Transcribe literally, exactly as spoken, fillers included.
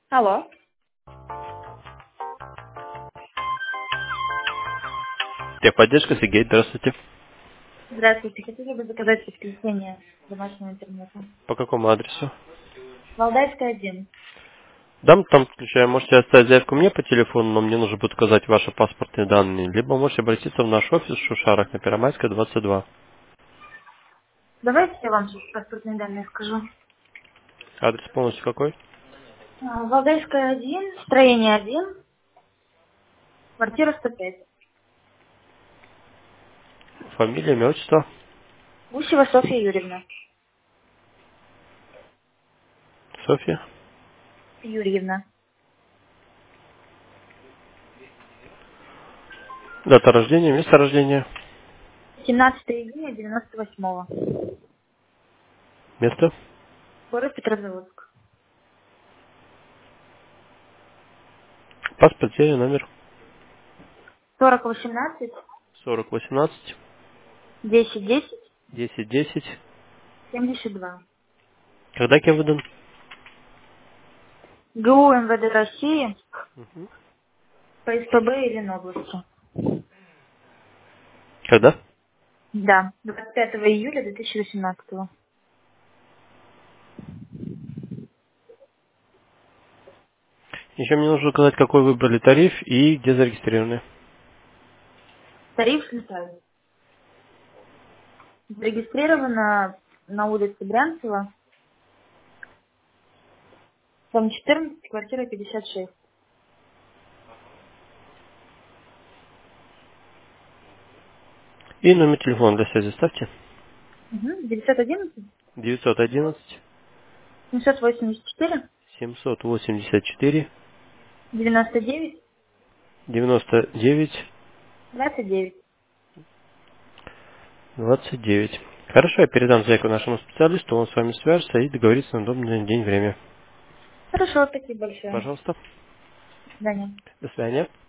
Алло. Техподдержка, Сергей, здравствуйте. Здравствуйте. Хотели бы заказать подключение домашнего интернета? По какому адресу? Валдайская, один. Дам там включаю. Можете оставить заявку мне по телефону, но мне нужно будет указать ваши паспортные данные. Либо можете обратиться в наш офис в Шушарах на Первомайская, двадцать два. Давайте я вам сейчас паспортные данные скажу. Адрес полностью какой? А, Валдайская, один, строение один, квартира сто пять. Фамилия, имя, отчество. Гусева Софья Юрьевна. Софья. Юрьевна. Дата рождения, место рождения. семнадцатого июня девяносто восьмого. Место. Город Петрозаводск. Паспорт, серия, номер. сорок восемнадцать, сорок восемнадцать, десять десять, десять десять. семьдесят два. Когда кем выдан? ГУ МВД России Мгм. по СПБ и Ленобласти. Когда? Да, двадцать пятого июля две тысячи восемнадцатого. Еще мне нужно указать, какой выбрали тариф и где зарегистрированы. Тариф слетает. Зарегистрирована на улице Брянцева, дом четырнадцать, квартира пятьдесят шесть. И номер телефона для связи ставьте. Угу. девятьсот одиннадцать, девятьсот одиннадцать, семьсот восемьдесят четыре, семьсот восемьдесят четыре, девяносто девять, девяносто девять, двадцать девять. двадцать девять. Хорошо, я передам заявку нашему специалисту, он с вами свяжется и договорится на удобный день, время. Хорошо, спасибо большое. Пожалуйста. До свидания. До свидания.